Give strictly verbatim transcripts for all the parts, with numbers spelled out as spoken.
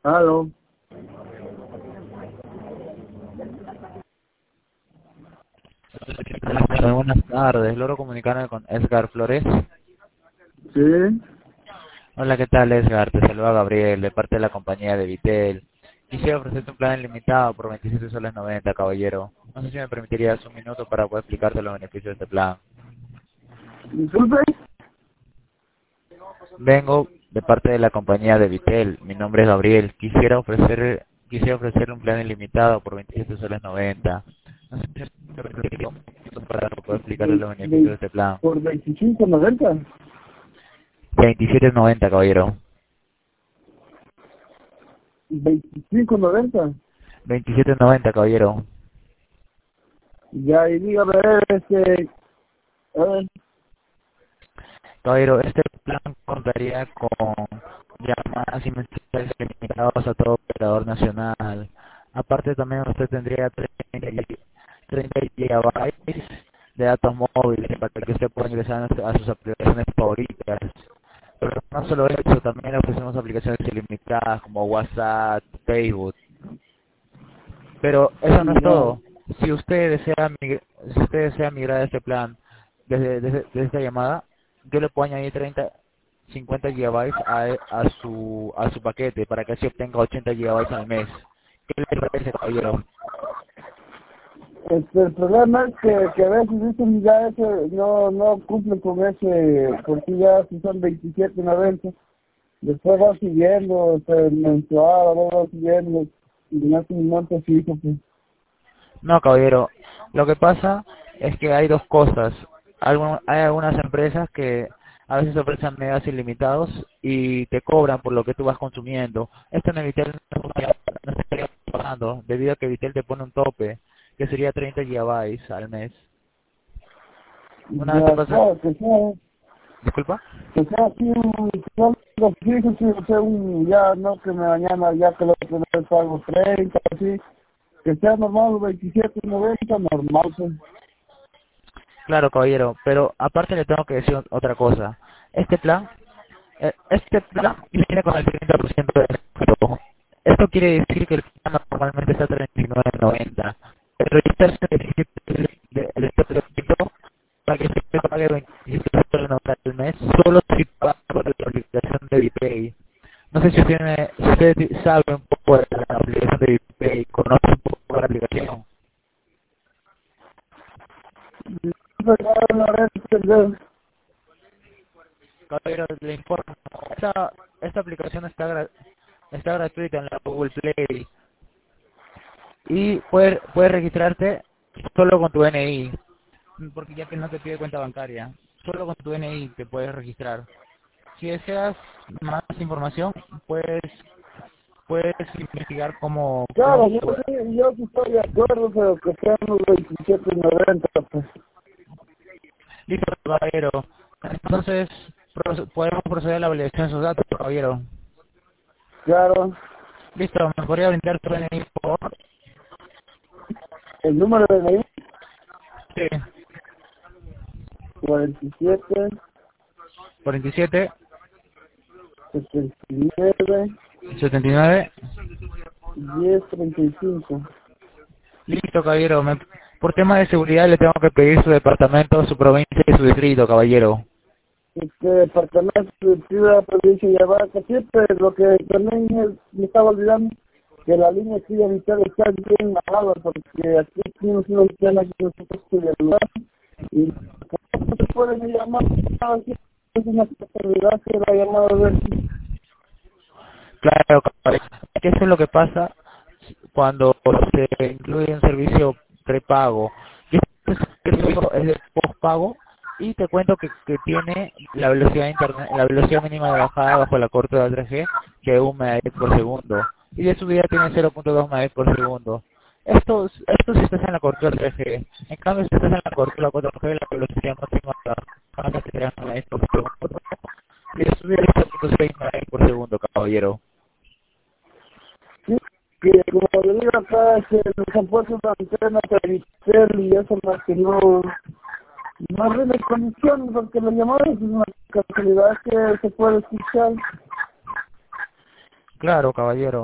Aló. Muy buenas tardes, logro comunicarme con Edgar Flores. Sí. Hola, ¿qué tal, Edgar? Te saluda Gabriel, de parte de la compañía de Vitel. Quisiera ofrecerte un plan ilimitado por veintisiete soles noventa, caballero. No sé si me permitirías un minuto para poder explicarte los beneficios de este plan. Disculpe. Vengo de parte de la compañía de Vitel. Mi nombre es Gabriel. Quisiera ofrecer quisiera ofrecerle un plan ilimitado por veintisiete soles noventa. No sé si me permitiría un minuto para poder explicarle Ve- los beneficios de ve- este plan. por veinticinco noventa. veintisiete noventa, caballero. veinticinco noventa. veintisiete noventa, caballero. Ya, y dígame, este, a ver, Caballero, este plan contaría con llamadas y mensajes limitados a todo operador nacional. Aparte también usted tendría treinta gigabytes de datos móviles para que usted pueda ingresar a sus aplicaciones favoritas. Pero no solo eso, también le ofrecemos aplicaciones ilimitadas como WhatsApp, Facebook. Pero eso no es ya, todo. Si usted desea mig- si usted desea migrar a este plan desde, desde, desde esta llamada, yo le puedo añadir treinta, cincuenta gigabytes a, a su a su paquete para que así obtenga ochenta gigabytes al mes. ¿Qué le parece, caballero? este, el problema es que, que a veces dicen ya ese, no, no cumple con ese, porque ya si son veintisiete noventa, después va siguiendo, este, mensual, va siguiendo, y no hace un monto fijo, pues. No, caballero. Lo que pasa es que hay dos cosas. Algun- hay algunas empresas que a veces ofrecen megas ilimitados y te cobran por lo que tú vas consumiendo. Esto en Vitel no estaría no estaría pagando, debido a que Vitel te pone un tope, que sería treinta gigabytes al mes. Una vez te Ya, pasa... claro, que sea, Disculpa. que sea así un, son los fijos, sí, o sea, un, ya, no que me mañana, ya que lo que me pago treinta, así, que sea normal, veintisiete noventa, normal, pues. Claro, caballero, pero aparte le tengo que decir otra cosa. Este plan Eh, Este plan viene con el treinta por ciento de descuento. Esto quiere decir que el plan normalmente está a treinta y nueve noventa. El registrarse de el descuento para que se pague veintisiete noventa al mes solo si paga por la aplicación de VPay. No sé si usted, si usted sabe un poco de la aplicación de VPay, conoce un poco de la aplicación. Pero no, no, no, Caballero, le informo. Esta, esta aplicación está, gra- está gratuita en la Google Play. Y puedes, puedes registrarte solo con tu D N I, porque ya que no te pide cuenta bancaria, solo con tu D N I te puedes registrar. Si deseas más información, puedes puedes investigar cómo, cómo claro, yo, puede- sí, yo sí estoy de acuerdo, pero que sean los veintisiete noventa, pues. Listo, caballero. Entonces, proce- podemos proceder a la validación de esos datos, caballero. Claro, Listo, ¿me podría brindar tu D N I, por favor? el número de D N I, Sí. cuarenta y siete, cuarenta y siete, setenta y nueve, setenta y nueve. diez, treinta y cinco. Listo, caballero. Me- por tema de seguridad le tengo que pedir su departamento, su provincia y su distrito, caballero. Este departamento de Ciudad, provincia de Yabarca, siempre lo que también es- me estaba olvidando, que la línea aquí de Vital está bien bajada, porque aquí tenemos una ventana que nosotros estudiamos, y no se puede ni llamar, así, es una casualidad que la llamada de ver. Claro, caballero. Que eso es lo que pasa cuando se incluye un servicio prepago. Y este servicio es de postpago y te cuento que, que tiene la velocidad de internet, la velocidad mínima de bajada bajo la cobertura tres G de un megabit por segundo y de subida tiene cero punto dos megabits por segundo. Esto, esto si estás en la cobertura tres G. En cambio, si estás en la cobertura cuatro G, la velocidad máxima baja que sería megabits por segundo y de subida es cero punto seis megabits por segundo, caballero. Sí, que como le digo acá, que nos han puesto una antena para Vital y eso más que no, no rinde condiciones, porque la llamada es una casualidad que se puede escuchar. Claro, caballero.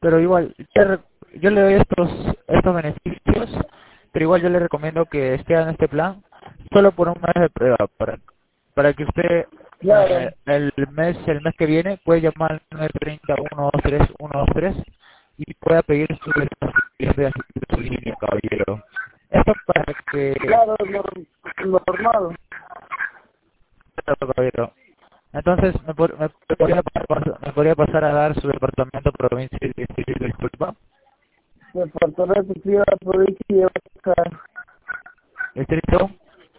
pero igual, yo le yo le doy estos estos beneficios, pero igual yo le recomiendo que esté en este plan solo por un mes de prueba, para para que usted Claro, eh, el mes el mes que viene puede llamar al nueve treinta, uno dos tres, uno dos tres y pueda pedir su de su línea, caballero. Esto para que claro, nor- normal. caballero. Entonces, ¿me, por- me, podría, pas- ¿me podría pasar a dar su departamento, provincia y distrito, disculpa? Departamento Ciudad Provincia de Vaca, Distrito,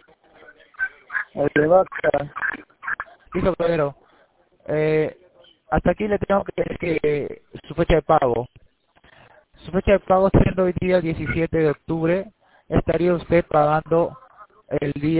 de Vaca. dijo caballero. Eh, hasta aquí le tengo que decir que su fecha de pago. Su fecha de pago siendo hoy día diecisiete de octubre, estaría usted pagando el día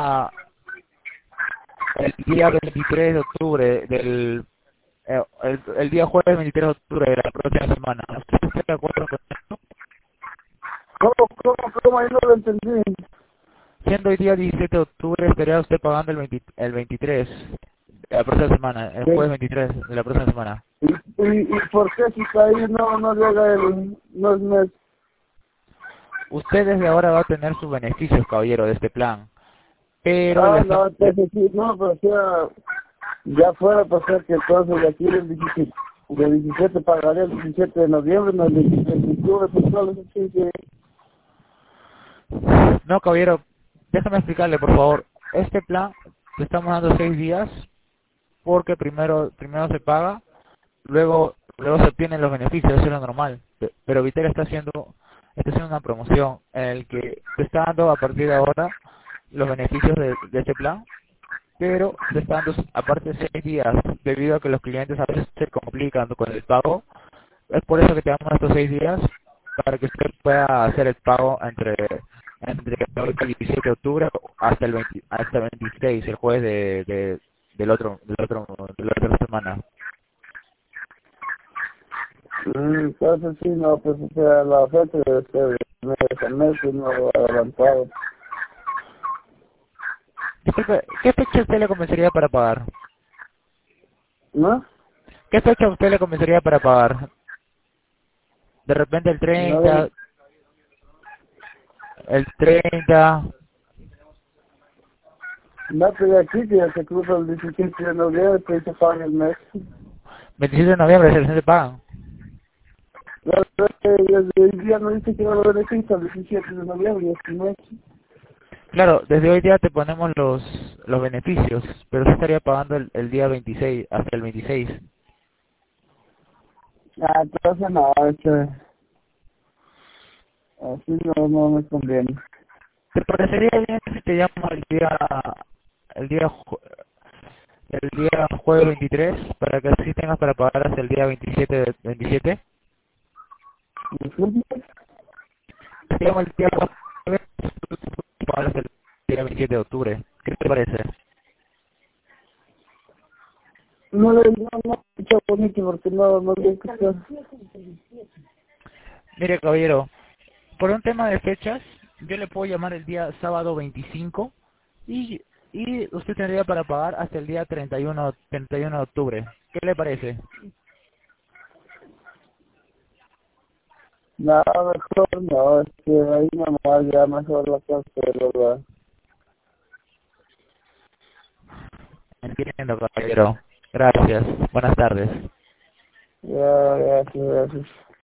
el día veintitrés de octubre del eh, el, el día jueves veintitrés de octubre de la próxima semana. ¿Usted está de acuerdo con esto? ¿Cómo, cómo, cómo? Ahí no lo entendí. Siendo hoy día diecisiete de octubre, estaría usted pagando el, veinte el veintitrés de la próxima semana, el Sí. jueves veintitrés de la próxima semana. ¿Y, y, y por qué si está ahí no, no llega el, no es mes? Usted desde ahora va a tener sus beneficios, caballero, de este plan. Pero Ah, le no, está- entonces sí, no, pero o sea, ya fuera para ser que entonces de aquí del diecisiete, del diecisiete pagaría el diecisiete de noviembre, no el diecisiete de octubre, pues no, eso sí que, No, caballero, déjame explicarle, por favor. Este plan, le estamos dando seis días porque primero primero se paga, luego luego se obtienen los beneficios, eso es lo normal. Pe- Pero Vitel está haciendo está haciendo una promoción en el que te está dando a partir de ahora los beneficios de, de este plan, pero te está dando aparte seis días debido a que los clientes a veces se complican con el pago. Es por eso que te damos estos seis días para que usted pueda hacer el pago entre entre el diecisiete de octubre hasta el veinte, hasta el veintiséis, el jueves de, de del otro del otro de la otra semana. mm, entonces sí, no, pues o sea, la oferta de ser mes a mes, no adelantado. Disculpe, ¿qué fecha usted le convencería para pagar? ¿No? ¿Qué fecha usted le convencería para pagar? De repente el No, treinta, el treinta, no, pero aquí que ya se cruza el diecisiete de noviembre, pues se paga el mes. veintisiete de noviembre, se se pagan. La verdad que desde hoy día no dice que no lo beneficia el diecisiete de noviembre, y este mes. Claro, desde hoy día te ponemos los los beneficios, pero se estaría pagando el, el día veintiséis, hasta el veintiséis. Ah, entonces no, este, así no, no me conviene. ¿Te parecería bien si te llamo el día el día ju- el día jueves veintitrés para que así tengas para pagar hasta el día veintisiete de- veintisiete? Disculpe. Te llamo el día jueves y pagar hasta el día veintisiete de octubre. ¿Qué te parece? No le no, no escucha bonito porque no, no le escucha. Mire, caballero, por un tema de fechas, yo le puedo llamar el día sábado veinticinco y, y usted tendría para pagar hasta el día treinta y uno, treinta y uno de octubre. ¿Qué le parece? Nada, mejor no, es que ahí nomás ya mejor la cancelo, ¿verdad? Entiendo, caballero. Gracias. Buenas tardes. Ya, gracias, gracias.